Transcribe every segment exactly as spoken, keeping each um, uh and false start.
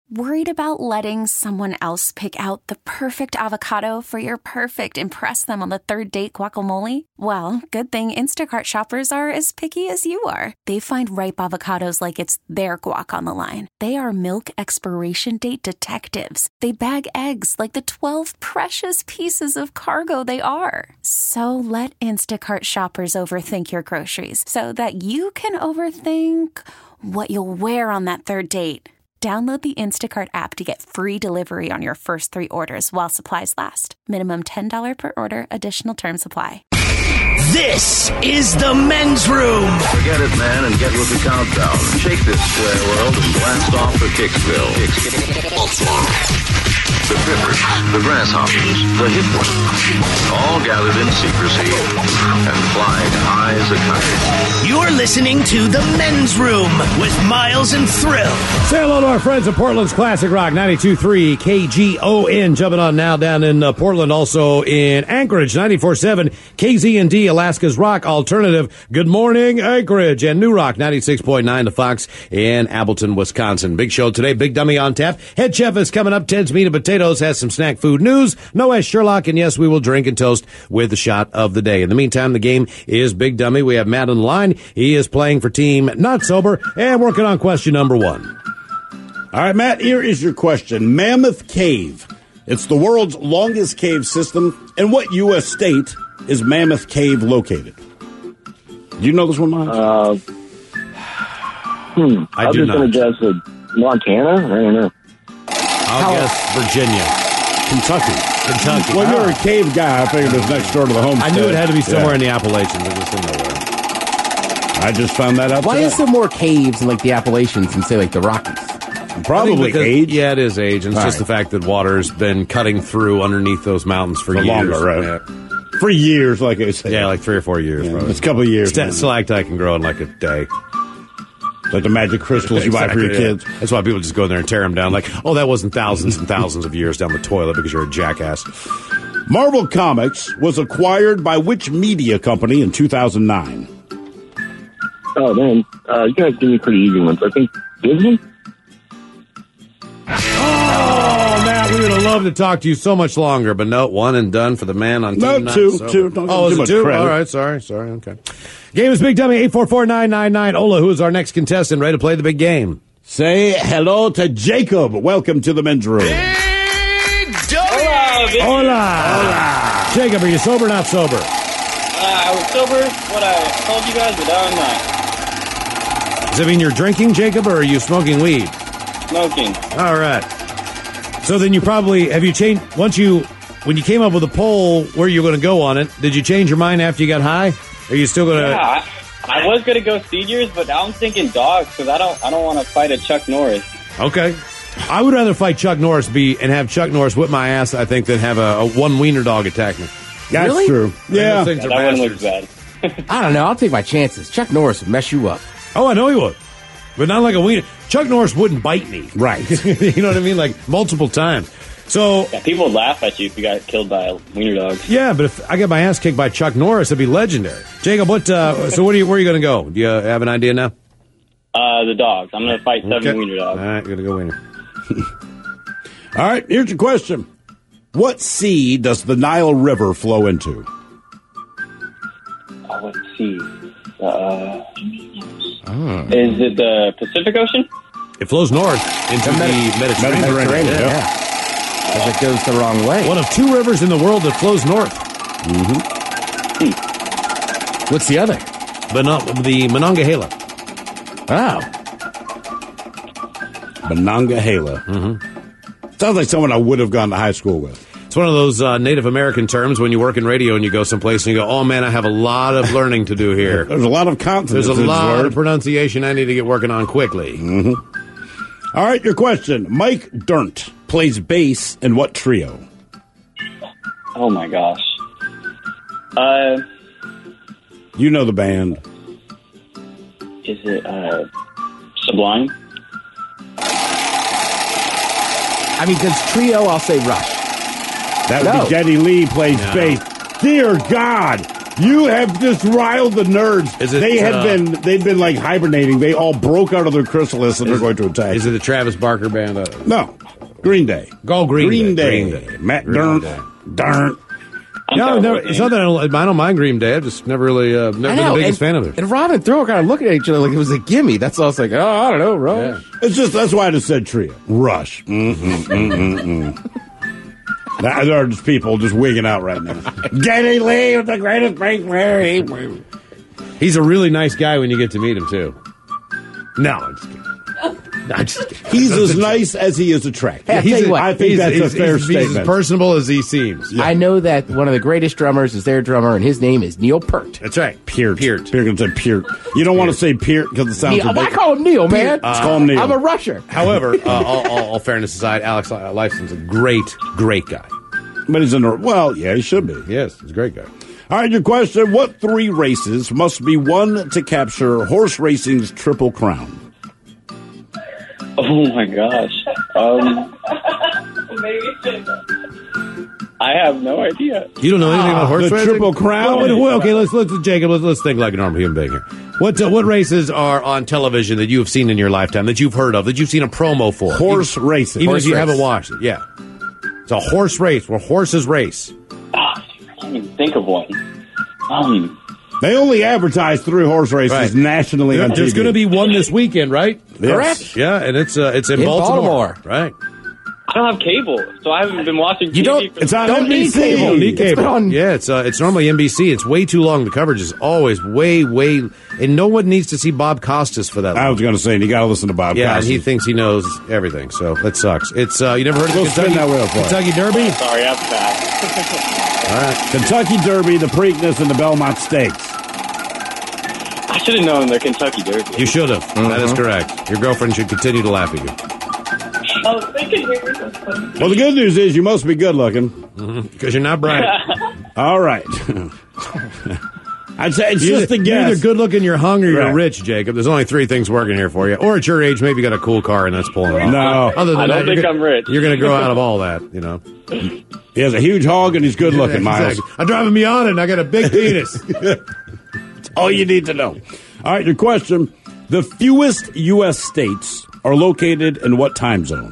Worried about letting someone else pick out the perfect avocado for your perfect impress them on the third date guacamole? Well, good thing Instacart shoppers are as picky as you are. They find ripe avocados like it's their guac on the line. They are milk expiration date detectives. They bag eggs like the twelve precious pieces of cargo they are. So let Instacart shoppers overthink your groceries so that you can overthink what you'll wear on that third date. Download the Instacart app to get free delivery on your first three orders while supplies last. Minimum ten dollars per order. Additional terms apply. This is the men's room. Forget it, man, and get with the countdown. Shake this square world and blast off for Kicksville. The Pippers, the Grasshoppers, the Hip Ones, all gathered in secrecy and flying high as a kite. You're listening to the men's room with Miles and Thrill. Say hello to our friends at Portland's Classic Rock ninety-two point three K G O N. Jumping on now down in uh, Portland, also in Anchorage, ninety-four point seven K Z N D, Alaska's Rock Alternative. Good morning, Anchorage. And New Rock, ninety-six point nine to Fox in Appleton, Wisconsin. Big show today, Big Dummy on tap. Head chef is coming up. Ted's Meat and Potatoes has some snack food news. Noah Sherlock, and yes, we will drink and toast with the shot of the day. In the meantime, the game is Big Dummy. We have Matt on the line. He is playing for Team Not Sober and working on question number one. All right, Matt, here is your question. Mammoth Cave. It's the world's longest cave system. In what U S state is Mammoth Cave located? Do you know this one, Miles? Uh, hmm. I I'm do just not. going to guess uh, Montana. I don't know. I'll guess Virginia. Kentucky. Kentucky. Well, Ah. you're a cave guy. I figured it was next door to the homestead. I knew it had to be somewhere Yeah. in the Appalachians. I just didn't know where. I just found that out Why today. is there more caves in like the Appalachians than say like the Rockies? Probably because, age. Yeah, it is age. And it's All just right. the fact that water's been cutting through underneath those mountains for, For years. longer, right? Yeah. For years, like I said. Yeah, like three or four years, Yeah, probably. it's a couple of years. St- stalactite can grow in like a day. Like the magic crystals you buy for your Exactly, yeah. kids. That's why people just go in there and tear them down. Like, oh, that wasn't thousands and thousands of years down the toilet because you're a jackass. Marvel Comics was acquired by which media company in two thousand nine? Oh, man. Uh, you guys give me pretty easy ones. I think Disney? Oh, Matt, we would have loved to talk to you so much longer, but no, one and done for the man on No, Team Not two, Sober. two. Don't give Oh, him is too it much two? credit. All right, sorry, sorry, okay. Game is Big Dummy, eight four four, nine nine nine. Ola, who is our next contestant, ready to play the big game? Say hello to Jacob. Welcome to the men's room. Big Dummy. Hola. Hola. Jacob, are you sober or not sober? Uh, I was sober, what I told you guys, but now I'm not. Does that mean you're drinking, Jacob, or are you smoking weed? Smoking. All right. So then you probably, have you changed, once you, when you came up with a poll where you're going to go on it, did you change your mind after you got high? Are you still going to? Yeah, I, I was going to go seniors, but now I'm thinking dogs, because I don't, I don't want to fight a Chuck Norris. Okay. I would rather fight Chuck Norris be and have Chuck Norris whip my ass, I think, than have a, a one wiener dog attack me. That's Really? true. Yeah. Those things Yeah, are that one bastards. looks bad. I don't know. I'll take my chances. Chuck Norris would mess you up. Oh, I know he would. But not like a wiener. Chuck Norris wouldn't bite me. Right. You know what I mean? Like multiple times. So, Yeah, people would laugh at you if you got killed by a wiener dog. yeah, but if I get my ass kicked by Chuck Norris, it'd be legiondary. Jacob, what, uh, so what are you, where are you going to go? Do you uh, have an idea now? Uh, the dogs. I'm going to fight seven Okay. wiener All dogs. right, you're going to go wiener. All right, here's your question. What sea does the Nile River flow into? Oh, let's see. Uh, Is it the Pacific Ocean? It flows north into the, Medi- Mediterranean. Mediterranean, Yeah. yeah. Because it goes the wrong way. One of two rivers in the world that flows north. What's the other? But not the Monongahela. Oh. Monongahela. Mm-hmm. Sounds like someone I would have gone to high school with. It's one of those uh, Native American terms when you work in radio and you go someplace and you go, oh, man, I have a lot of learning to do here. There's a lot of consonants. There's a in this lot word. of pronunciation I need to get working on quickly. All right, your question. Mike Dirnt plays bass in what trio? Oh, my gosh. Uh, You know the band. is it uh, Sublime? I mean, because trio, I'll say Rush. That would No. be Geddy Lee plays No. bass. Dear God, You have just riled the nerds. Is it, they had uh, been they'd been like hibernating. They all broke out of their chrysalis and they're going to attack. Is it the Travis Barker band? Uh, No. Green Day. Go Green, Green Day. Day. Green Day. Matt Green Dern. Day. Dern. I'm No, terrible never, with it's names. not that I don't, I don't mind Green Day. I've just never really uh, never I been know, the biggest and, fan of it. And Rob and Thor kind of looking at each other like it was a gimme. That's all. I was like, oh, I don't know, Rush. It's just, that's why I just said trio. Rush. Mm-hmm, mm-hmm, mm. That, there are just people just wigging out right now. Geddy Lee with the greatest break Mary. He's a really nice guy when you get to meet him, too. No, I'm just kidding. No, I'm just kidding. He's as nice as he is attractive. Hey, I'll tell He's you a- what, I think he's- that's he's- a fair he's, statement. He's as personable as he seems. I know that one of the greatest drummers is their drummer, and his name is Neil Peart. That's right. Peart. Peart. Peart. Peart. Peart. You don't want to say Peart because it sounds Neil, I ridiculous. call him Neil, man. Let's call him Neil. I'm a rusher. However, uh, all, all, all fairness aside, Alex Lifeson's a great, great guy. But he's in a, well, yeah, he should be. Yes, he's a great guy. All right, your question. What three races must be won to capture horse racing's Triple Crown? Oh my gosh. Um, I have no idea. You don't know anything about horse the racing? Triple Crown? Well, well, okay, let's let's Jacob. Let's, let's think like a normal human being here. What uh, what races are on television that you have seen in your lifetime that you've heard of that you've seen a promo for? Horse even, racing. even Horse if you race. haven't watched it. Yeah, it's a horse race where horses race. Ah, I can't even think of one. Um, They only advertise three horse races Right. nationally on T V. There's going to be one this weekend, right? Yes. Correct. Yeah, and it's uh, it's in, In Baltimore. Baltimore. right? I don't have cable, so I haven't been watching T V. You don't- for It's on Don't N B C. need cable. You don't need It's cable. been on- Yeah, it's uh, it's normally N B C. It's way too long. The coverage is always way, way, and no one needs to see Bob Costas for that. I long. was going to say, and you got to listen to Bob Yeah, and Costas. he thinks he knows everything, so that sucks. It's uh, you never heard of Go the spin Kentucky, that wheel for us. Kentucky Derby? Sorry, I'm fast. All right. Kentucky Derby, the Preakness, and the Belmont Stakes. I should have known the Kentucky Derby. You should have. That is correct. Your girlfriend should continue to laugh at you Oh, they can hear me. Well, the good news is you must be good looking. because you're not bright. All right. I'd say it's You're just a either, guess. you're either good looking, you're hungry, you're Right. rich, Jacob. There's only three things working here for you. Or at your age, maybe you got a cool car and that's pulling it off. No. Other than I don't that, think you're, I'm rich. You're going to grow out of all that, you know. He has a huge hog and he's good looking, Miles. Exactly. I'm driving me on it and I got a big penis. That's all you need to know. All right, your question. The fewest U S states are located in what time zone?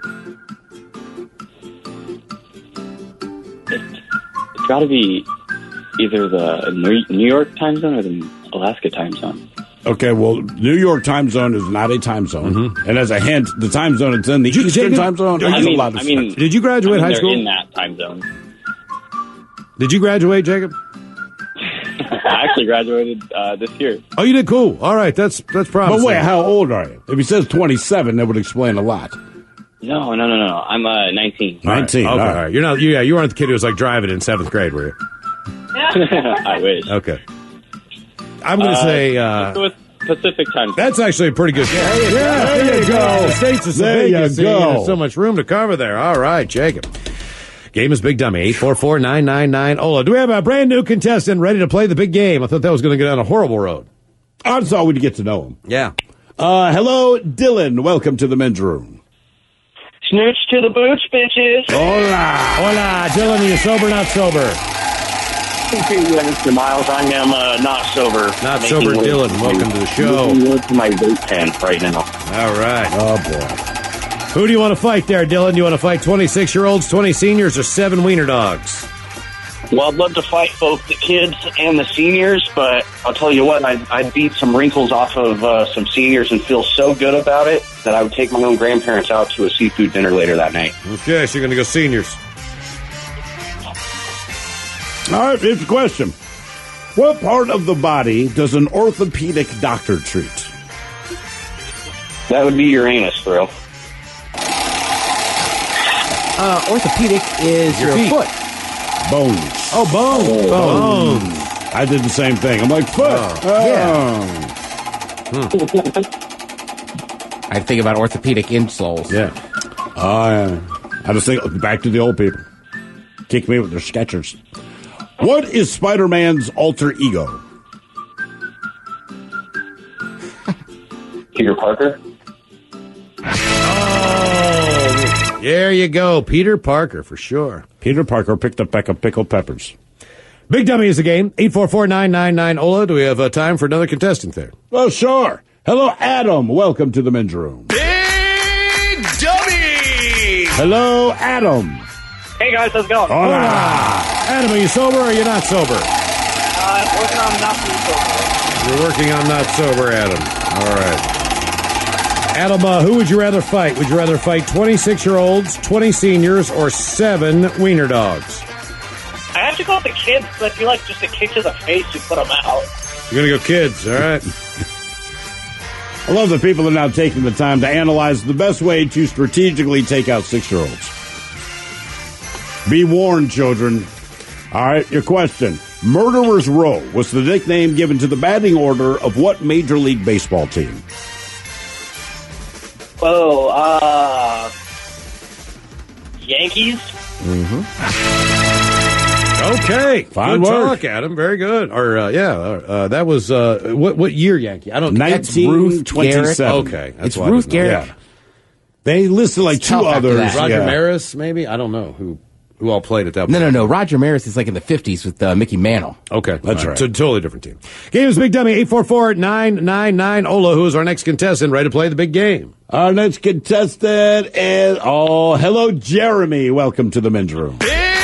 It's got to be either the New New York time zone or the Alaska time zone. Okay, well, New York time zone is not a time zone. And as a hint, the time zone it's in, the You- Eastern Jacob, time zone, I is I a mean, lot of I mean, sense. Did you graduate I mean, high they're school? in that time zone. Did you graduate, Jacob? I actually graduated uh, this year. Oh, you did cool. All right, that's that's But promising. wait, how old are you? If he says twenty-seven, that would explain a lot. No, no, no, no. I'm uh, nineteen. nineteen. Okay, all all right. right. You're not. You, yeah, you weren't the kid who was like driving in seventh grade, were you? I wish. Okay. I'm going to Uh, say let's uh, go with Pacific time zone. that's actually a pretty good guess. Yeah, there you go. The states are so There big. you you see, go. There's so much room to cover there. All right, Jacob. Game is Big Dummy. eight four four, nine nine nine, O L A. Do we have a brand new contestant ready to play the big game? I thought that was going to go down a horrible road. I just thought we'd get to know him. Yeah. Uh, hello, Dylan. Welcome to the men's room. Snooch to the boots, bitches. Hola. Hola, Dylan. Are you sober, not sober? Mister Miles, I am uh, not sober. Not Making sober, way- Dylan. Welcome to the show. Making way to my vape pen right now. All right. Oh, boy. Who do you want to fight there, Dylan? Do you want to fight twenty-six-year-olds, twenty seniors, or seven wiener dogs? Well, I'd love to fight both the kids and the seniors, but I'll tell you what, I'd, I'd beat some wrinkles off of uh, some seniors and feel so good about it that I would take my own grandparents out to a seafood dinner later that night. Okay, so you're going to go seniors. All right, here's the question. What part of the body does an orthopedic doctor treat? That would be your anus, Thrill. Uh, orthopedic is Your your, feet. foot. Bones. Oh, bones. Bones. I did the same thing. I'm like, foot. Oh, Oh. I think about orthopedic insoles. Yeah. Oh, yeah. I just think back to the old people. Kick me with their Skechers. What is Spider-Man's alter ego? Peter Parker? There you go. Peter Parker, for sure. Peter Parker picked a peck of pickled peppers. Big Dummy is the game. eight four four, nine nine nine, O L A. Do we have uh, time for another contestant there? Well, sure. Hello, Adam. Welcome to the men's room. Big Dummy! Hello, Adam. Hey guys, how's it going? Hola. Adam, are you sober or are you not sober? Uh, working on not being sober. You're working on not sober, Adam. All right. Adam, uh, who would you rather fight? Would you rather fight twenty-six-year-olds, twenty seniors, or seven wiener dogs? I have to go with the kids because I feel like just a kick to the face to put them out. You're going to go kids, all right? I love that people are now taking the time to analyze the best way to strategically take out six-year-olds. Be warned, children. All right, your question. Murderer's Row was the nickname given to the batting order of what Major League Baseball team? Oh, uh... Yankees? Mm-hmm. Okay. Fine good work. talk, Adam. Very good. Or, uh, yeah, uh, that was, uh, what what year Yankee? I don't nineteen twenty-seven. Okay. That's It's why I Ruth didn't know. Garrett. Yeah. They listed like It's two tough after others. that. Roger yeah. Maris, maybe? I don't know who who all played at that No, point. no, no. Roger Maris is like in the fifties with uh, Mickey Mantle. Okay. That's All right. So totally different team. Game is Big Dummy, eight four four, nine nine nine, O L A. Who is our next contestant? Ready to play the big game? Our next contestant is, oh, hello, Jeremy. Welcome to the men's room.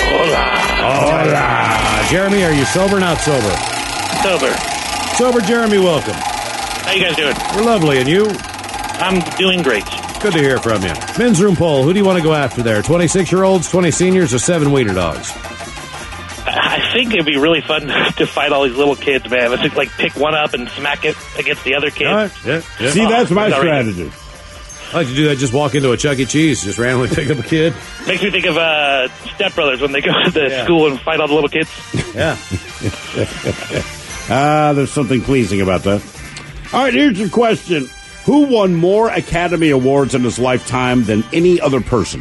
Hola. Jeremy, are you sober or not sober? Sober. Sober, Jeremy, welcome. How you guys doing? We're lovely, and you? I'm doing great. Good to hear from you. Men's room poll. Who do you want to go after there? twenty-six-year-olds, twenty seniors, or seven wiener dogs? I think it'd be really fun to fight all these little kids, man. Let's just, like pick one up and smack it against the other kid. All right. Yeah, yeah. See, that's my Sorry. strategy. I like to do that. Just walk into a Chuck E. Cheese, just randomly pick up a kid. Makes me think of uh, Step Brothers when they go to the Yeah. school and fight all the little kids. Yeah. Ah, there's something pleasing about that. All right, here's your question. Who won more Academy Awards in his lifetime than any other person?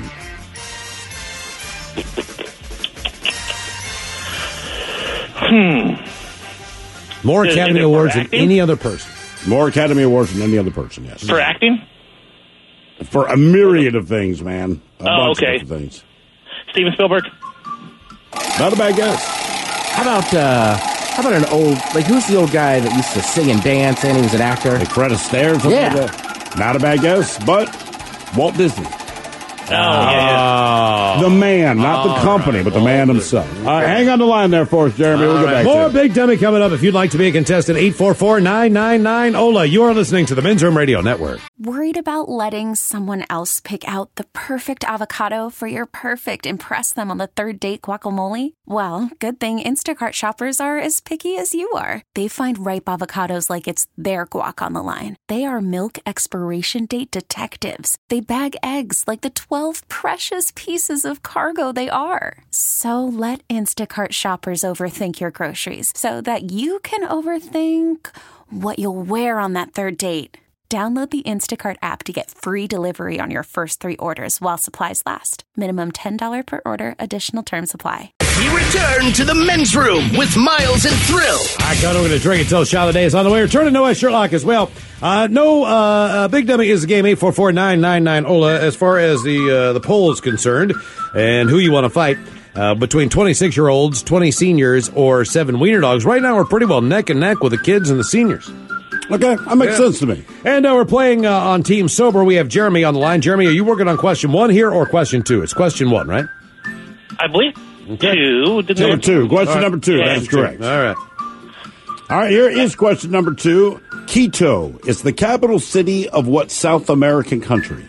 Hmm. More Is- is Academy it for Awards than acting? any other person. More Academy Awards than any other person, yes. For acting? For a myriad of things, man. A Oh, bunch okay. of different things. Steven Spielberg? Not a bad guess. How about uh, how about an old like who's the old guy that used to sing and dance and he was an actor? Like Fred Astaire or something Yeah. like that. Not a bad guess, but Walt Disney. Oh, yeah, yeah. The man, not the company, but the man himself. All right, hang on the line there for us, Jeremy. We'll All get right. back More to you. Big Dummy coming up. If you'd like to be a contestant, eight four four, nine nine nine, O L A. You are listening to the Men's Room Radio Network. Worried about letting someone else pick out the perfect avocado for your perfect impress them on the third date guacamole? Well, good thing Instacart shoppers are as picky as you are. They find ripe avocados like it's their guac on the line. They are milk expiration date detectives. They bag eggs like the twelve precious pieces of cargo they are. So let Instacart shoppers overthink your groceries so that you can overthink what you'll wear on that third date. Download the Instacart app to get free delivery on your first three orders while supplies last. Minimum ten dollars per order. Additional terms apply. We return to the men's room with Miles and Thrill. All right, Conan, we're going to drink until shot of the day is on the way. Return to Noah Sherlock as well. Uh, no, uh, uh, Big Dummy is the game, eight four four, nine nine nine, O L A, as far as the uh, the poll is concerned, and who you want to fight uh, between twenty-six-year-olds, twenty seniors, or seven wiener dogs. Right now, we're pretty well neck and neck with the kids and the seniors. Okay, that makes Yeah. sense to me. And uh, we're playing uh, on Team Sober. We have Jeremy on the line. Jeremy, are you working on question one here or question two? It's question one, right? I believe two. Didn't Number they- two. Question All right. number two. Yeah. That's correct. All right. All right, here is question number two. Quito is the capital city of what South American country?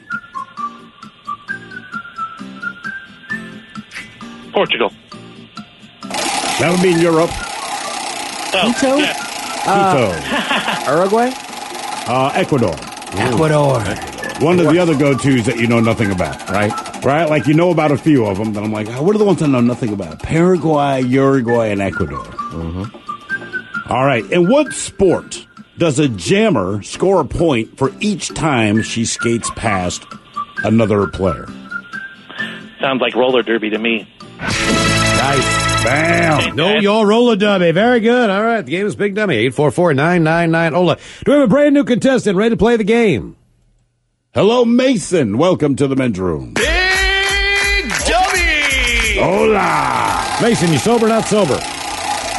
Portugal. That would be in Europe. Oh, Quito? yeah. Quito. Uruguay? Uh, Ecuador. Ecuador. One of the other go-tos that you know nothing about. Right. Right? Like, you know about a few of them, but I'm like, oh, what are the ones I know nothing about? Paraguay, Uruguay, and Ecuador. Mm-hmm. All right. In what sport does a jammer score a point for each time she skates past another player? Sounds like roller derby to me. Nice. Bam. No, your roller dummy. Very good. All right. The game is Big Dummy. eight four four, nine nine nine, O L A. Do we have a brand new contestant ready to play the game? Hello, Mason. Welcome to the men's room. Big Dummy! Hola. Mason, you sober or not sober?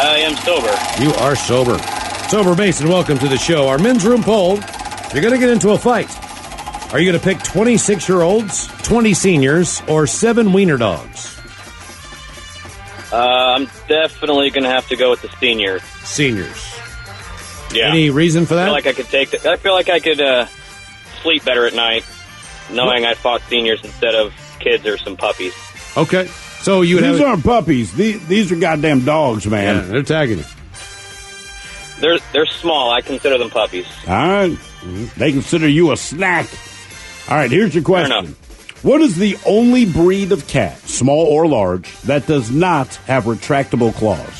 I am sober. You are sober. Sober Mason, welcome to the show. Our men's room poll, you're going to get into a fight. Are you going to pick twenty-six-year-olds, twenty seniors, or seven wiener dogs? Uh, I'm definitely going to have to go with the seniors. Seniors. Yeah. Any reason for I that? feel like I could take. The, I feel like I could uh, sleep better at night, knowing I fought seniors instead of kids or some puppies. Okay, so you would These have aren't puppies. These, these are goddamn dogs, man. Yeah, they're tagging you. They're they're small. I consider them puppies. All right. Mm-hmm. They consider you a snack. All right, here's your question. What is the only breed of cat, small or large, that does not have retractable claws?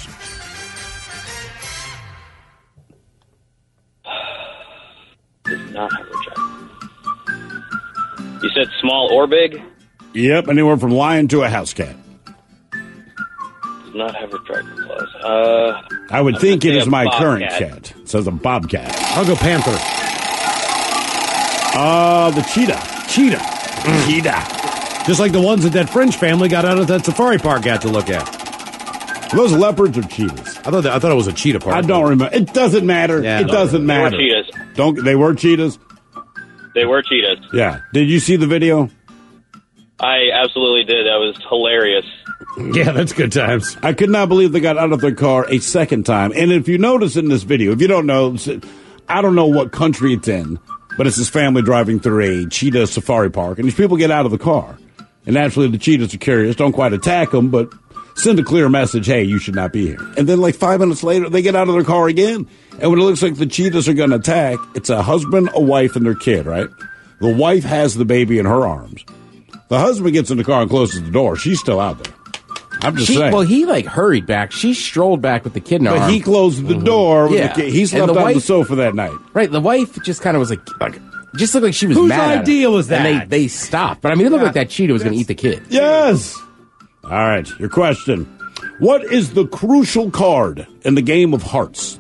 Does not have retractable. You said small or big? Yep, anywhere from lion to a house cat. Does not have retractable claws. Uh, I would I'm think gonna it say is a my bobcat. current cat. It says a bobcat. I'll go panther. Uh, the cheetah. Cheetah. Cheetah. Just like the ones that that French family got out of that safari park got to look at. Are those leopards or cheetahs? I thought that, I thought it was a cheetah park. I don't remember. It doesn't matter. Yeah, it no, doesn't They were matter. cheetahs. Don't they were cheetahs? They were cheetahs. Yeah. Did you see the video? I absolutely did. That was hilarious. Yeah, that's good times. I could not believe they got out of their car a second time. And if you notice in this video, if you don't know, I don't know what country it's in, but it's this family driving through a cheetah safari park, and these people get out of the car. And naturally, the cheetahs are curious. Don't quite attack them, but send a clear message, hey, you should not be here. And then like five minutes later, they get out of their car again. And when it looks like the cheetahs are going to attack, it's a husband, a wife, and their kid, right? The wife has the baby in her arms. The husband gets in the car and closes the door. She's still out there. I'm just She, saying. well, he like hurried back. She strolled back with the kid in her But arm. he closed the door. With Yeah. the kid. He And slept the on the wife- sofa that night. Right, the wife just kind of was like, like, just looked like she was Whose mad. at idea him. was And that? they, they stopped. But I mean, it looked Yeah. like that cheetah was going to eat the kid. Yes. All right. Your question. What is the crucial card in the game of hearts?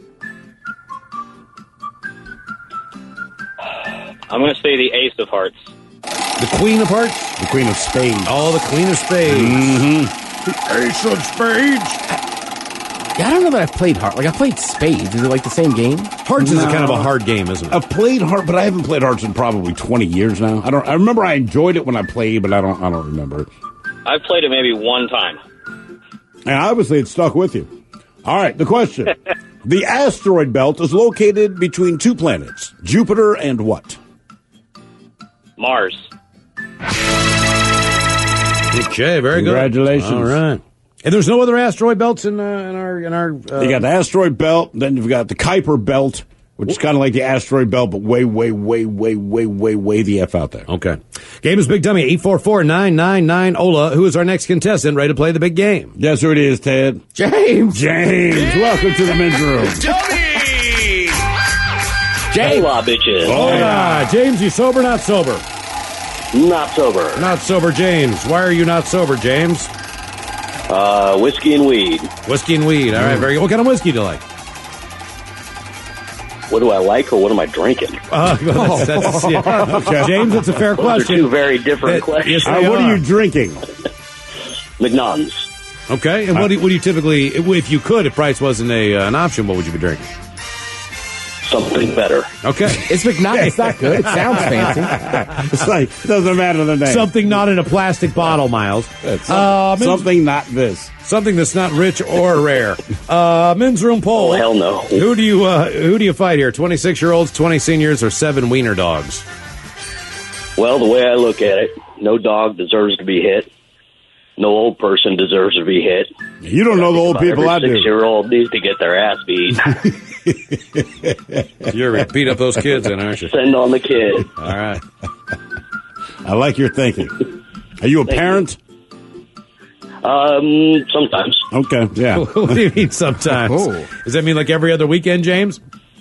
I'm going to say the ace of hearts. The queen of hearts? The queen of spades. Oh, the queen of spades. Mm-hmm. The ace of spades. Yeah, I don't know that I've played heart. Like, I played spades. Is it like the same game? Hearts is a kind of a hard game, isn't it? I've played heart, but I haven't played hearts in probably twenty years now. I don't. I remember I enjoyed it when I played, but I don't. I don't remember it. I've played it maybe one time. And obviously, it stuck with you. All right. The question: the asteroid belt is located between two planets, Jupiter and what? Mars. Okay, very good. Congratulations. All right. And there's no other asteroid belts in, uh, in our in our. Uh, You got the asteroid belt, then you've got the Kuiper belt, which is kind of like the asteroid belt, but way, way, way, way, way, way, way the F out there. Okay. Game is Big Dummy, eight four four, nine nine nine, O L A. Who is our next contestant ready to play the big game? Guess who it is, Ted? James. James. Welcome to the men's room. Dummy! James. Hola, bitches. Hola. James, you sober, not sober? Not sober. Not sober, James. Why are you not sober, James? Uh, whiskey and weed. Whiskey and weed. All right, very good. What kind of whiskey do you like? What do I like or what am I drinking? Uh, well, that's, that's, yeah. Okay. James, that's a fair Those question. are two very different That- questions. yes, Uh, they what are you are. drinking? McNuns. Okay, and what do, you, what do you typically, if you could, if price wasn't a, uh, an option, what would you be drinking? Something better. Okay. It's McNuggets. It's not good. It sounds fancy. It's like, doesn't matter the name. Something not in a plastic bottle, Miles. It's Uh, men's- something not this. Something that's not rich or rare. Uh, men's room poll. Oh, hell no. Who do you uh, who do you fight here? twenty-six year olds, twenty seniors, or seven wiener dogs? Well, the way I look at it, no dog deserves to be hit. No old person deserves to be hit. You don't know the old people I do. Six-year-old needs to get their ass beat. You're going to beat up those kids, then, aren't you? Send on the kid. All right. I like your thinking. Are you a parent? Um, sometimes. Okay, yeah. What do you mean sometimes? Oh. Does that mean like every other weekend, James?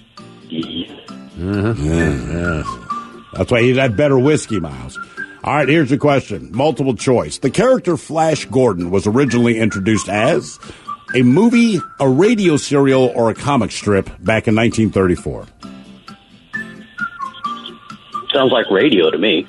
Yeah, yeah. That's why you had better whiskey, Miles. All right, here's your question. Multiple choice. The character Flash Gordon was originally introduced as a movie, a radio serial, or a comic strip back in nineteen thirty-four. Sounds like radio to me.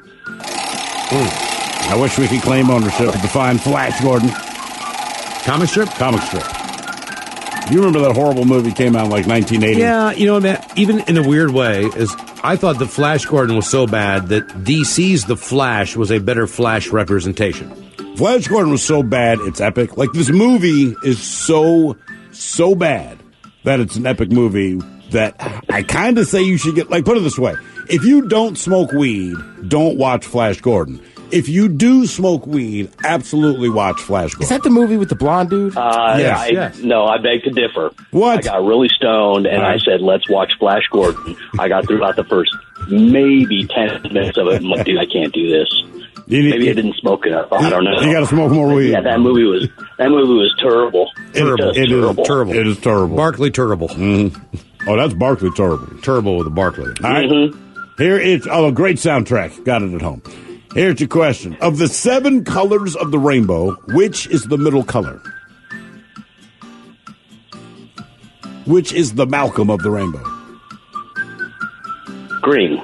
I wish we could claim ownership of the fine Flash Gordon. Comic strip? Comic strip. You remember that horrible movie came out in like nineteen eighty? Yeah, you know, man, even in a weird way, is I thought the Flash Gordon was so bad that D C's The Flash was a better Flash representation. Flash Gordon was so bad, it's epic. Like, this movie is so, so bad that it's an epic movie that I kind of say you should get, like, put it this way. If you don't smoke weed, don't watch Flash Gordon. If you do smoke weed, absolutely watch Flash Gordon. Is that the movie with the blonde dude? Uh, Yes, I, yes. No, I beg to differ. What? I got really stoned, and All right. I said, let's watch Flash Gordon. I got through about the first maybe ten minutes of it. I'm like, dude, I can't do this. You need- Maybe I didn't smoke enough. I don't know. You got to smoke more weed. Yeah, that movie was that movie was terrible. Terrible. Just It is terrible. Terrible. It is terrible. Barkley Terrible. Mm-hmm. Oh, that's Barkley Terrible. Turbo with a Barkley. All right. Mm-hmm. Here is, oh, a great soundtrack. Got it at home. Here's your question. Of the seven colors of the rainbow, which is the middle color? Which is the Malcolm of the rainbow? Green.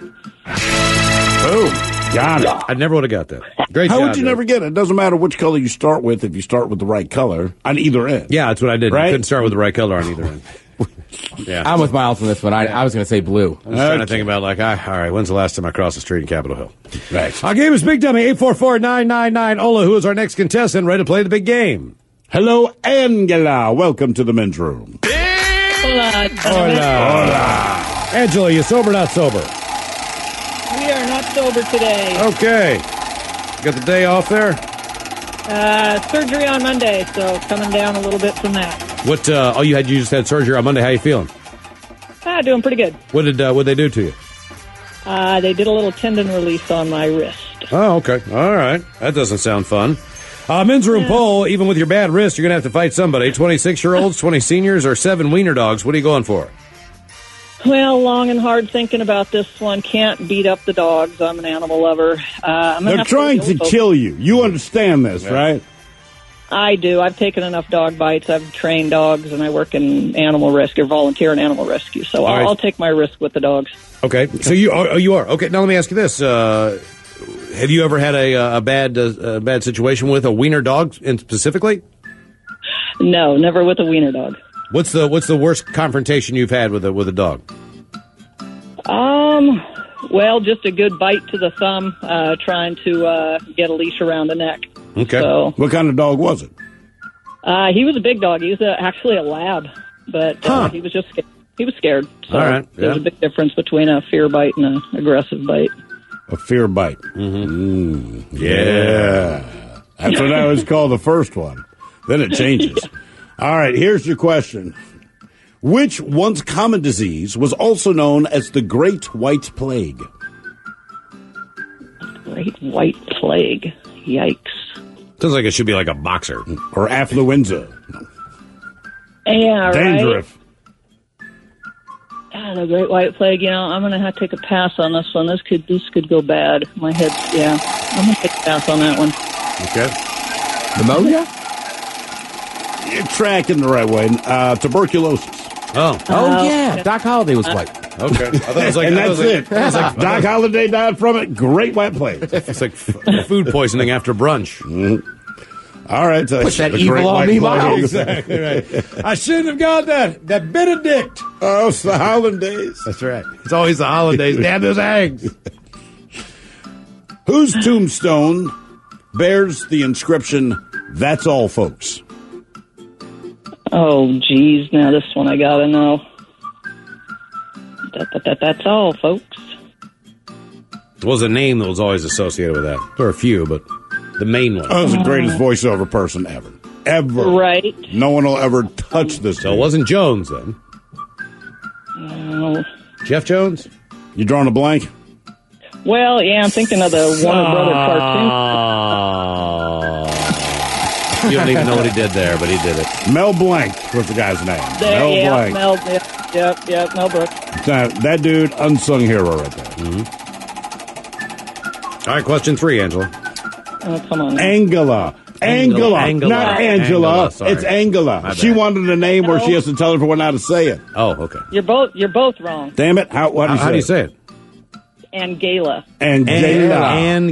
Boom. Got it. I never would have got that. Great How job, would you Dave. never get it? It doesn't matter which color you start with if you start with the right color on either end. Yeah, that's what I did. Right? I couldn't start with the right color on either end. Yeah. I'm with Miles on this one. I, I was going to say blue. I was trying to think about, like, ah, all right, when's the last time I crossed the street in Capitol Hill? Right. Our game is Big Dummy, eight four four, nine nine nine. Ola, who is our next contestant, ready to play the big game. Hello, Angela. Welcome to the men's room. Hola. Hola. Angela, you sober or not sober? We are not sober today. Okay. Got the day off there? Uh, surgery on Monday, so coming down a little bit from that. What, uh, oh, you had, you just had surgery on Monday. How you feeling? Ah, doing pretty good. What did, uh, what they do to you? Uh, they did a little tendon release on my wrist. Oh, okay. All right. That doesn't sound fun. Uh, men's room poll, even with your bad wrist, you're going to have to fight somebody. twenty-six-year-olds, twenty seniors, or seven wiener dogs. What are you going for? Well, long and hard thinking about this one. Can't beat up the dogs. I'm an animal lover. Uh, I'm gonna They're have trying go to with the kill you. You understand this, Yeah. right? I do. I've taken enough dog bites. I've trained dogs, and I work in animal rescue, or volunteer in animal rescue. So All I'll, right. I'll take my risk with the dogs. Okay. So you are, oh, you are. Okay, now let me ask you this. Uh, have you ever had a, a bad uh, a bad situation with a wiener dog in specifically? No, never with a wiener dog. What's the what's the worst confrontation you've had with a with a dog? Um, well, just a good bite to the thumb, uh, trying to uh, get a leash around the neck. Okay. So, What kind of dog was it? uh, he was a big dog. He was a, actually a lab, but uh, Huh. he was just sca- he was scared. So All right, there's yeah. a big difference between a fear bite and an aggressive bite. A fear bite. Mm-hmm. Mm, yeah. That's what I always call the first one. Then it changes. All right, here's your question. Which once common disease was also known as the Great White Plague? Great white plague. Yikes. Sounds like it should be like a boxer. Or affluenza? Yeah, right. Dandruff. Ah, the great white plague. You know, I'm going to have to take a pass on this one. This could this could go bad. My head. Yeah, I'm going to take a pass on that one. Okay. Pneumonia? You're tracking the right way. Uh, tuberculosis. Oh. Oh, Uh, yeah. okay. Doc Holliday was white. Okay. I thought it was like and I that's thought it. it. Was like, I was like, Doc Holliday died from it. Great White Plague. It's like f- food poisoning after brunch. All right. So Push that the evil Great on White me, Plague. Miles. Exactly right. I shouldn't have got that. That Benedict. Oh, it's the Hollandaise. That's right. It's always the holidays. Damn those eggs. Whose tombstone bears the inscription, "That's all, folks"? Oh, geez. Now this one I got to know. That, that, that, that's all, folks. There was a name that was always associated with that. There were a few, but the main one. Oh, it's the greatest voiceover person ever. Ever. Right. No one will ever touch this. So it wasn't Jones then. Oh. Jeff Jones? You drawing a blank? Well, yeah, I'm thinking of the Warner Brother cartoon. Oh. You don't even know what he did there, but he did it. Mel Blanc was the guy's name. There, Mel yeah, Blanc. Mel, yep, yep, yep, Mel Brooks. That, that dude, unsung hero right there. Mm-hmm. All right, question three, Angela. Oh, come on. Angela. Angela. Angela. Not Angela. Angela, sorry. It's Angela. My She bad. wanted a name where No. she has to tell everyone how to say it. Oh, okay. You're both you're both wrong. Damn it. How, what do How, you how say? do you say it? And Gala. Angela.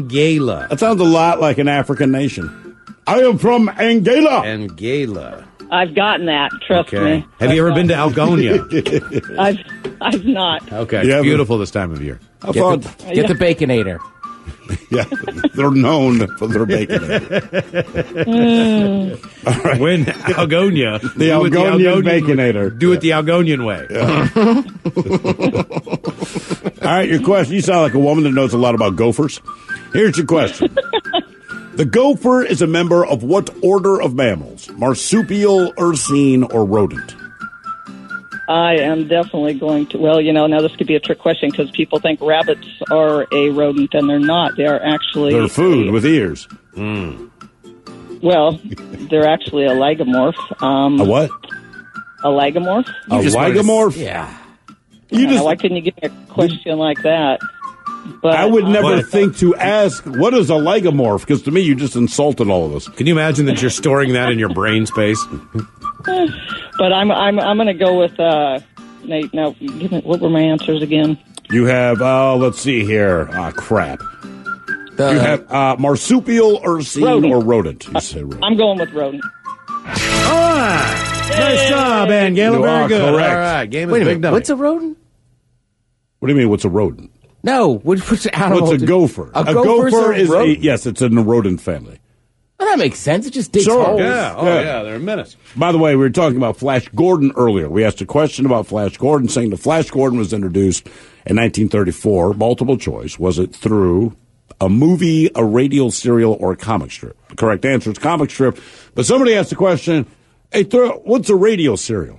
Angela. That sounds a lot like an African nation. I am from Angela. Angela. Uh, I've gotten that. Trust Okay. me. Have you ever been to Algonia? I've I've not. Okay, it's Yeah, but- beautiful this time of year. I Get thought, the, get the Baconator. yeah, they're known for their bacon. All right. When Algonia, The do it Algonian Baconator. Do it the Algonian way. All right, your question. You sound like a woman that knows a lot about gophers. Here's your question. The gopher is a member of what order of mammals? Marsupial, ursine, or rodent? I am definitely going to. Well, you know, now this could be a trick question because people think rabbits are a rodent, and they're not. They are actually They're food a- with ears. Well, they're actually a lagomorph. Um, A what? A lagomorph. A lagomorph? Yeah. You Yeah, just. why couldn't you give me a question like that? But I would never uh, think to ask, what is a lagomorph? Because to me, you just insulted all of us. Can you imagine that you're storing that in your brain space? But I'm I'm I'm going to go with uh, Nate. Now, give me, what were my answers again? You have, uh, let's see here. Ah, crap. The, You have uh, marsupial, ursine, Rodent. or rodent. You say rodent. I'm going with rodent. All right. Nice job, Ann Galen. You Very are good. correct. All right. Game wait is a big minute. dummy. What's a rodent? What do you mean, what's a rodent? No. What, what's an animal? What's a to- gopher? A, A gopher's gopher a is a, rodent? yes, it's in the rodent family. Well, that makes sense. It just digs Sure. holes. Yeah. Oh, Yeah. yeah. They're a menace. By the way, we were talking about Flash Gordon earlier. We asked a question about Flash Gordon, saying that Flash Gordon was introduced in nineteen thirty-four, multiple choice. Was it through a movie, a radio serial, or a comic strip? The correct answer is comic strip. But somebody asked the question, hey, throw, what's a radio serial?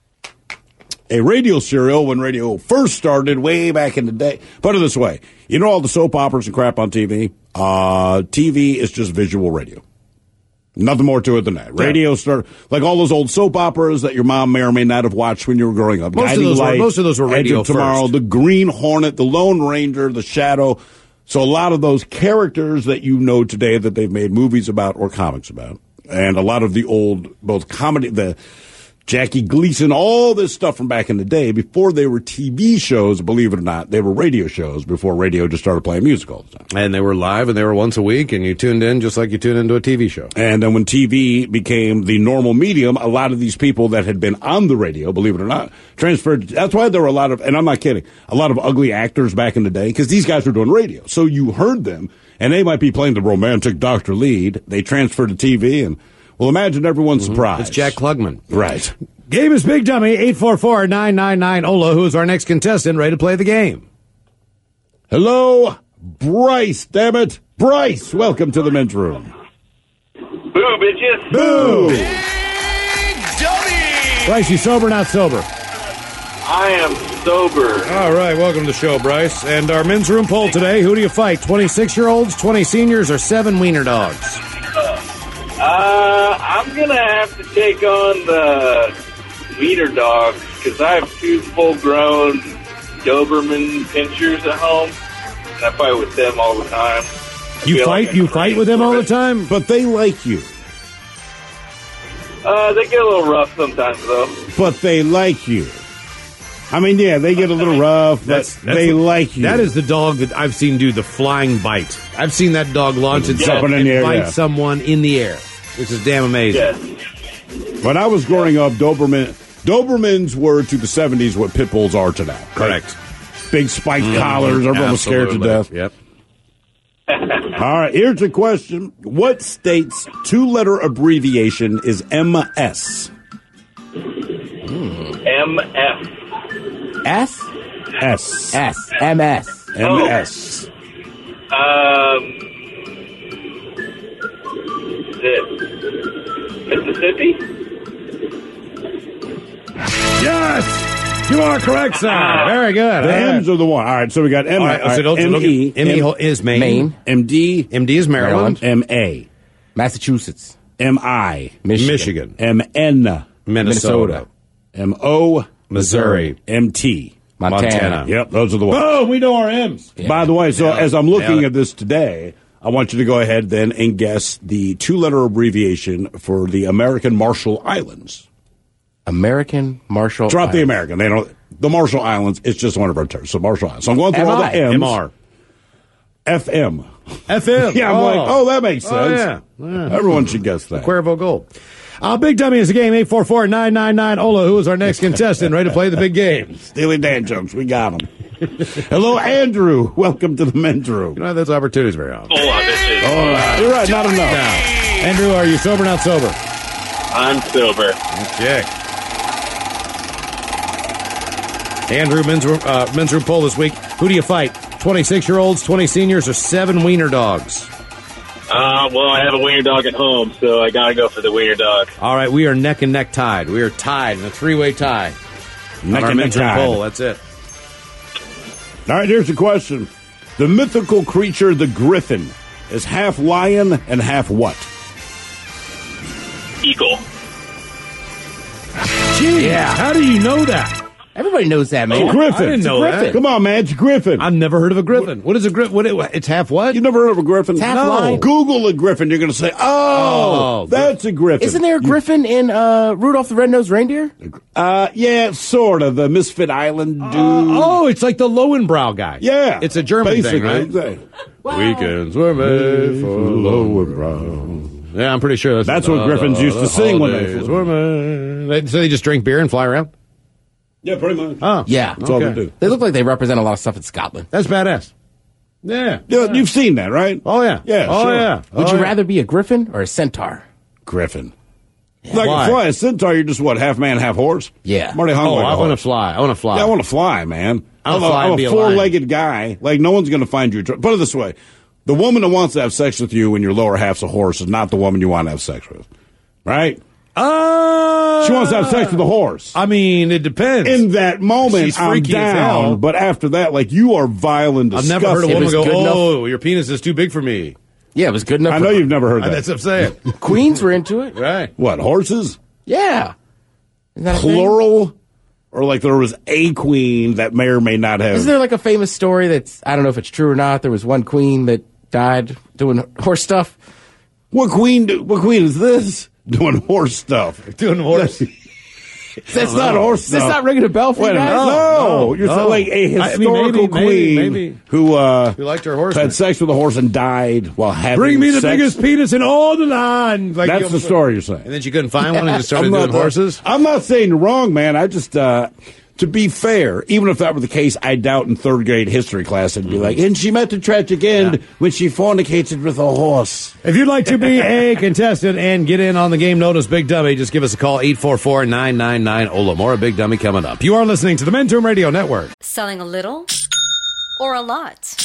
A radio serial, when radio first started way back in the day. Put it this way. You know all the soap operas and crap on T V? Uh, T V is just visual radio. Nothing more to it than that. Radio started, like all those old soap operas that your mom may or may not have watched when you were growing up. Most of Guiding those were- Light, most of those were Edge radio of Tomorrow, first. The Green Hornet, The Lone Ranger, The Shadow. So a lot of those characters that you know today that they've made movies about or comics about. And a lot of the old, both comedy, the Jackie Gleason, all this stuff from back in the day, before they were T V shows, believe it or not, they were radio shows before radio just started playing music all the time. And they were live, and they were once a week, and you tuned in just like you tune into a T V show. And then when T V became the normal medium, a lot of these people that had been on the radio, believe it or not, transferred. That's why there were a lot of, and I'm not kidding, a lot of ugly actors back in the day, because these guys were doing radio. So you heard them, and they might be playing the romantic Doctor lead. They transferred to T V, and well, imagine everyone's surprised. It's Jack Klugman. Right. Game is Big Dummy, eight four four, nine nine nine, O L A. Who's our next contestant ready to play the game? Hello, Bryce, damn it. Bryce, welcome to the men's room. Boo, bitches. Boo! Bryce, you sober or not sober? I am sober. All right, welcome to the show, Bryce. And our men's room poll today, who do you fight, twenty-six-year-olds, twenty seniors, or seven wiener dogs? Uh, I'm going to have to take on the wiener dogs because I have two full-grown Doberman pinchers at home, and I fight with them all the time. I You feel fight like you I'm fight with them all the time? But they like you. Uh, they get a little rough sometimes, though. But they like you. I mean, yeah, they get a little rough, but That's, that's they the- like you. That is the dog that I've seen do the flying bite. I've seen that dog launch itself Jumping in and the air, bite yeah. someone in the air, which is damn amazing. Yes. When I was growing up, Doberman Dobermans were to the seventies what pit bulls are to now. Correct. Big spiked Mhm. collars, everyone was scared to Absolutely. death. Yep. All right, here's a question. What state's two-letter abbreviation is M S? M F. S? S. S. M S. M S. Um, this. Mississippi? Yes! You are correct, sir. Very good. The All right. M's are the one. All right, so we got M. All right, so don't- M don't E. get- M E is Maine. Maine. M D. M D is Maryland. M A. Massachusetts. M I. Michigan. Michigan. M N. Minnesota. M O. Missouri. M T. Montana. Montana. Yep, those are the ones. Boom! We know our M's. By the way, so Yeah. as I'm looking Yeah. at this today, I want you to go ahead then and guess the two-letter abbreviation for the American Marshall Islands. American Marshall Drop the Islands. American. They don't. The Marshall Islands. It's just one of our terms. So Marshall Islands. So I'm going through all the M I. M's. M R. F M. F M. Yeah, I'm like, oh, that makes Oh, sense. yeah. Yeah. Everyone should guess that. Cuervo Gold. Uh, Big Dummy is the game, eight four four, nine nine nine, O L A. Who is our next contestant? Ready to play the big game? Steely Dan jokes. We got them. Hello, Andrew. Welcome to the men's room. You don't have those opportunities very often. Hola, bitches. All right. You're right, not enough. Now, Andrew, are you sober or not sober? I'm sober. Okay. Andrew, men's room, uh, men's room poll this week. Who do you fight? twenty-six-year-olds, twenty seniors, or seven wiener dogs? Uh, well, I have a wiener dog at home, so I gotta go for the wiener dog. All right, we are neck and neck tied. We are tied in a three-way tie. Neck our and neck men's room tied. poll. That's it. All right, here's the question. The mythical creature, the griffin, is half lion and half what? Eagle. Gee, yeah. How do you know that? Everybody knows that, man. Oh, griffin. I didn't know It's a griffin. that. Come on, man. It's a griffin. I've never heard of a griffin. What is a griffin? What it, it's half what? You never heard of a griffin? It's half no. lion. Google a griffin. You're going to say, oh, Oh, that's a griffin. Isn't there a griffin in uh, Rudolph the Red-Nosed Reindeer? Uh, yeah, sort of. The Misfit Island dude. Oh, it's like the Lowenbrow guy. Yeah. It's a German basically, thing, right? Exactly. Weekends were made for Lowenbrow. Yeah, I'm pretty sure that's, That's what Griffins used to sing when they holidays flew. were made. They- So they just drink beer and fly around? Yeah, pretty much. Oh, Yeah. That's all okay. they do. They look like they represent a lot of stuff in Scotland. That's badass. Yeah. Yeah, you've seen that, right? Oh, yeah. Yeah, Oh, sure. yeah. Would Oh, you yeah. rather be a griffin or a centaur? Griffin. Like Why? a fly, a centaur, you're just what, half man, half horse? Yeah. I'm already hung Oh, like a I want to horse. fly. I want to fly. Yeah, I want to fly, man. I wanna I'm a- fly and I'm be a a lion. four-legged guy. Like, no one's going to find you. Put it this way. The woman that wants to have sex with you when your lower half's a horse is not the woman you want to have sex with. Right? Uh, She wants to have sex with a horse. I mean, it depends. In that moment, She's I'm freaky as hell. down. But after that, like, you are vile and I've disgusting. never heard a woman was go, good oh, your penis is too big for me. Yeah, it was good enough. I for know you've never heard that. That's what I'm saying. Queens were into it. Right. What, horses? Yeah. Isn't that a thing? Plural? Or like there was a queen that may or may not have. Isn't there like a famous story that's, I don't know if it's true or not, there was one queen that died doing horse stuff? What queen? Do, what queen is this? Doing horse stuff. Doing horse. That's not horse Is this stuff. not ringing a bell for Wait you a minute. guys? No, no, you're no. like a I mean, historical maybe, maybe, queen maybe. who uh, Who liked her horse. had sex with a horse and died while having Bring me the sex. biggest penis in all the land. Like, That's you- the story you're saying. And then she couldn't find one and just started I'm doing not- horses. I'm not saying you're wrong, man. I just, uh, to be fair, even if that were the case, I doubt in third grade history class it'd be like, and she met the tragic end when she fornicated with a horse. If you'd like to be a contestant and get in on the game known as Big Dummy, just give us a call, eight four four, nine nine nine, O L A. More of Big Dummy coming up. You are listening to the Men's Room Radio Network. Selling a little or a lot?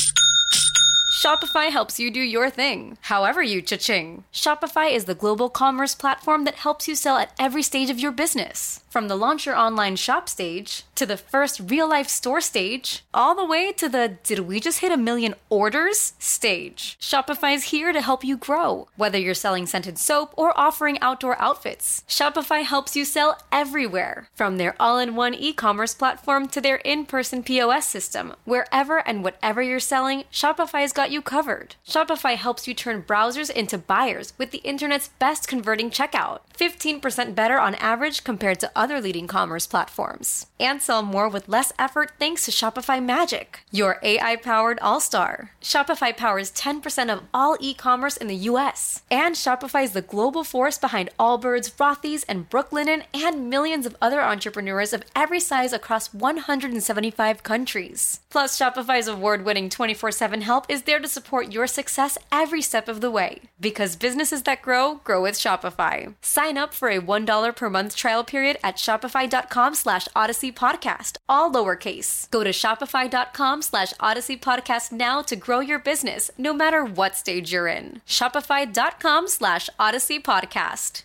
Shopify helps you do your thing, however you cha-ching. Shopify is the global commerce platform that helps you sell at every stage of your business. From the launch your online shop stage, to the first real-life store stage, all the way to the did we just hit a million orders stage. Shopify is here to help you grow. Whether you're selling scented soap or offering outdoor outfits, Shopify helps you sell everywhere. From their all-in-one e-commerce platform to their in-person P O S system, wherever and whatever you're selling, Shopify's got you covered. Shopify helps you turn browsers into buyers with the internet's best converting checkout. fifteen percent better on average compared to other leading commerce platforms. And sell more with less effort thanks to Shopify Magic, your A I-powered all-star. Shopify powers ten percent of all e-commerce in the U S. And Shopify is the global force behind Allbirds, Rothy's, and Brooklinen, and millions of other entrepreneurs of every size across one hundred seventy-five countries. Plus, Shopify's award-winning twenty-four seven help is there to support your success every step of the way. Because businesses that grow, grow with Shopify. Sign up for a one dollar per month trial period at shopify.com slash Odyssey Podcast, all lowercase. Go to shopify.com slash Odyssey Podcast now to grow your business, no matter what stage you're in. Shopify.com slash Odyssey Podcast.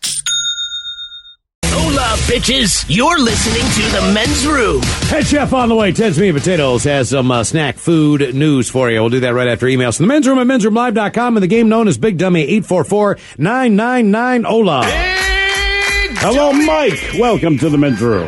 Hola, bitches. You're listening to the Men's Room. Head Chef on the way. Ted's Meat and Potatoes has some uh, snack food news for you. We'll do that right after emails from the Men's Room at men's room live dot com and the game known as Big Dummy, eight four four, nine nine nine, O L A. Hello, Mike. Welcome to the men's room.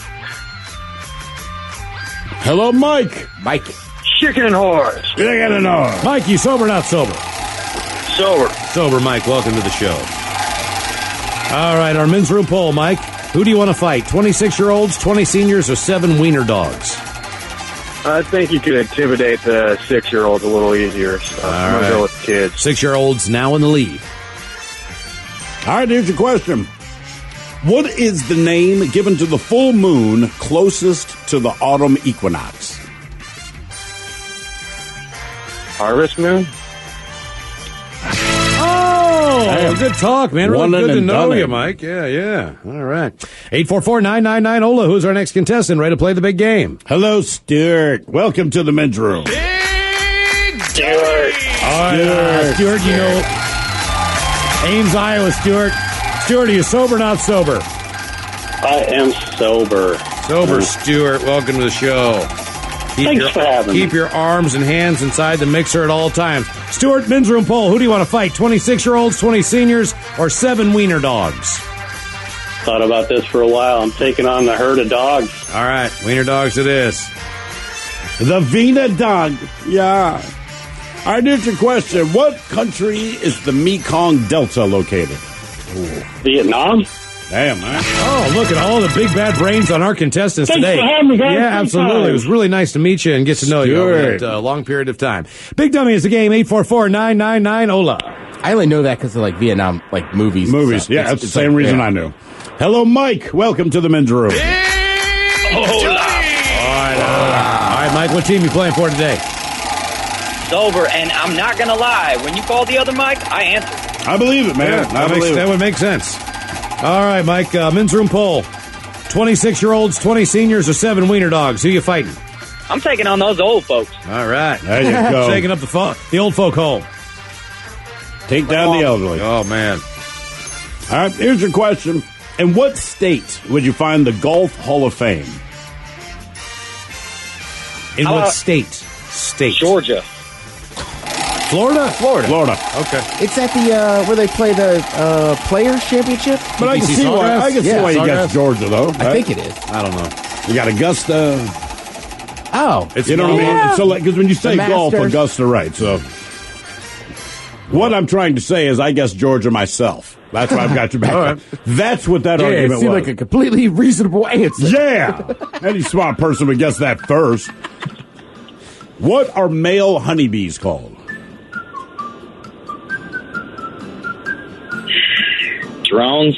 Hello, Mike. Mike. Chicken horse. Chicken and horse. Mike, you sober or not sober? Sober. Sober, Mike. Welcome to the show. All right, our men's room poll, Mike. Who do you want to fight? twenty-six-year-olds, twenty seniors, or seven wiener dogs? I think you could intimidate the six-year-olds a little easier. So I'm going to go with the kids. Six-year-olds now in the lead. All right, here's your question. What is the name given to the full moon closest to the autumn equinox? Harvest moon? Oh, Damn. good talk, man. Really One good to and know done you, it. Mike. Yeah, yeah. All right. eight four four, nine nine nine, O L A. Who's our next contestant? Ready to play the big game? Hello, Stuart. Welcome to the men's room. Stuart. All right, uh, Stuart, you know, Ames, Iowa, Stuart. Stuart, are you sober or not sober? I am sober. Sober, Stuart. Welcome to the show. Keep Thanks your, for having Keep me. your arms and hands inside the mixer at all times. Stuart, men's room poll. Who do you want to fight? twenty-six-year-olds, twenty seniors, or seven wiener dogs? Thought about this for a while. I'm taking on the herd of dogs. All right, wiener dogs it is. The Wiener dog. Yeah. All right, here's your question. What country is the Mekong Delta located? Vietnam? Damn, man. Oh, look at all the big bad brains on our contestants Thanks today. for having me, guys. Yeah, absolutely. Anytime. It was really nice to meet you and get to know you over Stuart. that uh, long period of time. Big Dummy is the game. eight four four, nine nine nine, O L A. I only know that because of like Vietnam, like movies. and Movies. stuff. Yeah, It's- that's the it's same like- reason yeah. I knew. Hello, Mike. Welcome to the men's room. Hola. All right, uh, all right, Mike, what team you playing for today? Sober, and I'm not going to lie. When you called the other mic, I answered. I believe it, man. Yeah, I that, makes, believe that it. would make sense. All right, Mike, uh, men's room poll. twenty-six-year-olds, twenty seniors, or seven wiener dogs? Who you fighting? I'm taking on those old folks. All right. There you go. Shaking up the, fo- the old folk hole. Take down the elderly. Oh, man. All right, here's your question. In what state would you find the Golf Hall of Fame? In How what about- state? State. Georgia. Florida? Florida. Florida. Okay. It's at the uh, where they play the uh, Players Championship. But I can T P C see why, Sawgrass? I can see Yeah, why you Sawgrass. got Georgia, though. I think it is. I don't know. You got Augusta. Oh, It's You know what I Yeah. mean? So, because when you say The golf, Masters. Augusta, right. So, what I'm trying to say is I guess Georgia myself. That's why I've got your back. All right. That's what that yeah, it argument seemed was. like a completely reasonable answer. Yeah. Any smart person would guess that first. What are male honeybees called? Drones.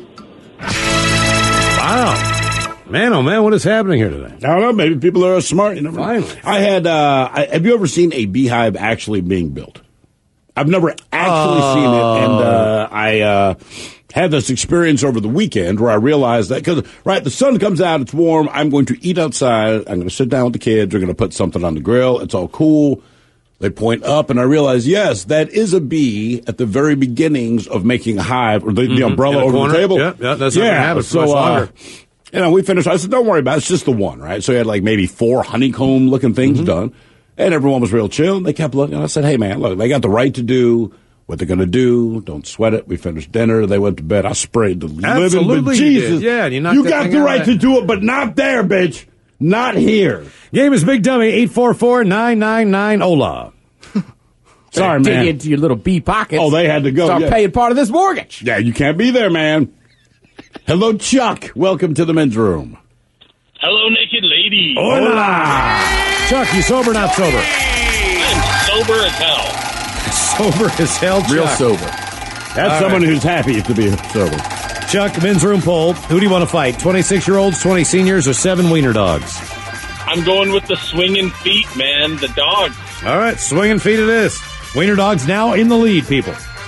Wow. Man, oh, man, what is happening here today? I don't know. Maybe people are smart. You never know. Finally. I had. Uh, I, have you ever seen a beehive actually being built? I've never actually Oh. seen it, and uh, I uh, had this experience over the weekend where I realized that because right, the sun comes out, it's warm. I'm going to eat outside. I'm going to sit down with the kids. We're going to put something on the grill. It's all cool. They point up, and I realize, yes, that is a bee at the very beginnings of making a hive, or the, the umbrella In a over corner. the table. Yeah, yeah, that's not gonna happen for so, much uh, longer. you know, we finished. I said, don't worry about it. It's just the one, right? So he had like maybe four honeycomb-looking things Mm-hmm. done, and everyone was real chill. And they kept looking. And I said, hey, man, look, they got the right to do what they're going to do. Don't sweat it. We finished dinner. They went to bed. I sprayed the living, Absolutely but you Jesus, did. Yeah, you knocked you that got thing the out right of to that. do it, but not there, bitch. Not here. Game is Big Dummy, eight four four, nine nine nine, O L A. Sorry, Dig man. into your little bee pockets. Oh, they had to go. Start yeah. paying part of this mortgage. Yeah, you can't be there, man. Hello, Chuck. Welcome to the men's room. Hello, naked lady. Hola. Chuck, you sober or not sober? I'm sober as hell. Sober as hell, Chuck. Real sober. That's All someone right. who's happy to be sober. Chuck, men's room poll. Who do you want to fight? twenty-six-year-olds, twenty seniors, or seven wiener dogs? I'm going with the swinging feet, man. The dogs. All right, swinging feet it is. Wiener dogs now in the lead, people.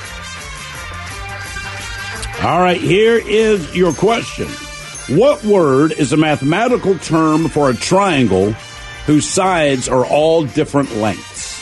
All right, here is your question. What word is a mathematical term for a triangle whose sides are all different lengths?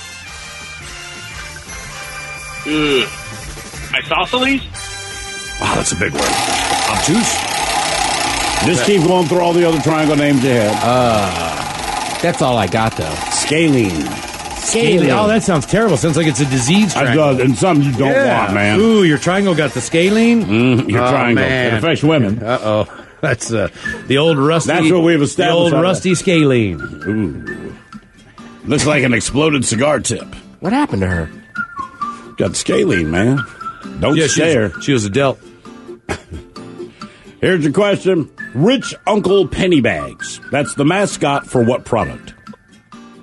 Ugh. Isosceles? Wow, that's a big word. Obtuse? Just keep going through all the other triangle names you had. Uh, that's all I got, though. Scalene. Scaly. Oh, that sounds terrible. Sounds like it's a disease I triangle. does, and something you don't Yeah. want, man. Ooh, your triangle got the scalene? Mm, your Oh, triangle. man. It affects women. Uh-oh. That's uh, the old rusty... That's what we've The established. old out of rusty scalene. that. Ooh. Looks like an exploded cigar tip. What happened to her? Got scalene, man. Don't Yeah, she stare. was, she was a Delt. Here's your question. Rich Uncle Pennybags. That's the mascot for what product?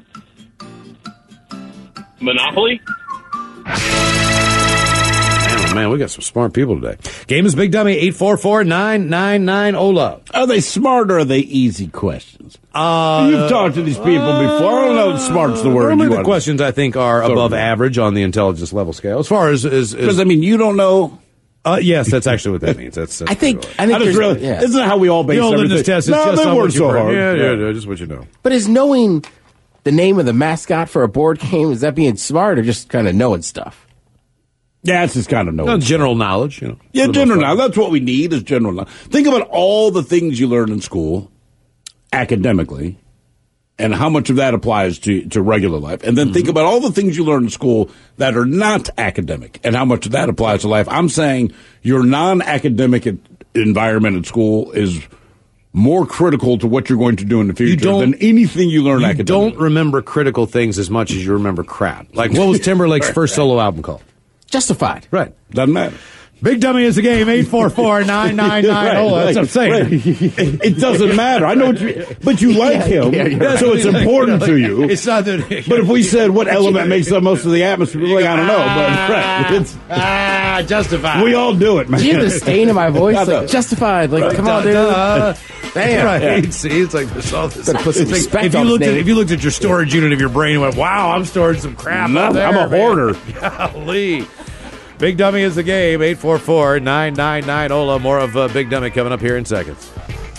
Monopoly? Man, Oh, man, we got some smart people today. Game is Big Dummy, eight four four, nine nine nine, O L A. Are they smart or are they easy questions? Uh, You've talked to these people before. I don't know if smart's the word. Normally you the want. questions, I think, are Sort above of. average on the intelligence level scale. As far as... as, as Because, I mean, you don't know... Uh, yes, that's actually what that means. That's, that's I think. really I think I just there's- really, yeah. Isn't that how we all base the old everything? litmus test is no, just they on weren't what you so learn. hard. Yeah, yeah, yeah, just what you know. But is knowing the name of the mascot for a board game, is that being smart or just kind of knowing stuff? Yeah, it's just kind of No, knowing. general knowledge, you know. Yeah, for the general most part. knowledge. That's what we need is general knowledge. Think about all the things you learn in school academically and how much of that applies to, to regular life. And then Mm-hmm. think about all the things you learn in school that are not academic and how much of that applies to life. I'm saying your non-academic en- environment at school is more critical to what you're going to do in the future don't- than anything you learn You academically. don't remember critical things as much as you remember crap. Like, what was Timberlake's first solo album called? Justified. Right. Doesn't matter. Big Dummy is the game, eight four four, nine nine nine, O L A. That's what I'm saying. Right. It, it doesn't matter. I know what you but you like him, yeah, you're so right. it's important to you. It's not that... But if we said what element makes up most of the atmosphere, we're like, I don't know. But right, it's, Ah, justified. we all do it, man. Do you hear the stain in my voice? I know. Like, justified. Like, Right. come on, dude. Duh. Damn. Right. Yeah. See, it's like there's all this. Gotta put some it's like respect if you on his looked at name. if you looked at your storage unit of your brain and went, "Wow, I'm storing some crap." No, up there, I'm a man." hoarder. Golly. Big Dummy is the game. eight four four, nine nine nine, O L A. More of uh, Big Dummy coming up here in seconds.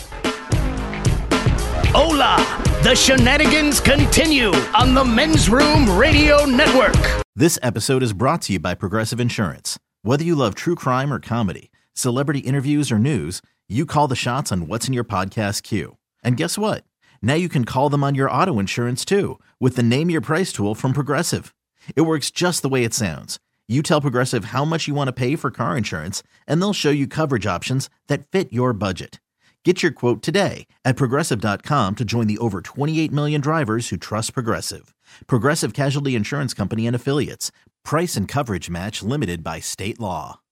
Hola! The shenanigans continue on the Men's Room Radio Network. This episode is brought to you by Progressive Insurance. Whether you love true crime or comedy, celebrity interviews or news, you call the shots on what's in your podcast queue. And guess what? Now you can call them on your auto insurance too with the Name Your Price tool from Progressive. It works just the way it sounds. You tell Progressive how much you want to pay for car insurance, and they'll show you coverage options that fit your budget. Get your quote today at Progressive dot com to join the over twenty-eight million drivers who trust Progressive. Progressive Casualty Insurance Company and Affiliates. Price and coverage match limited by state law.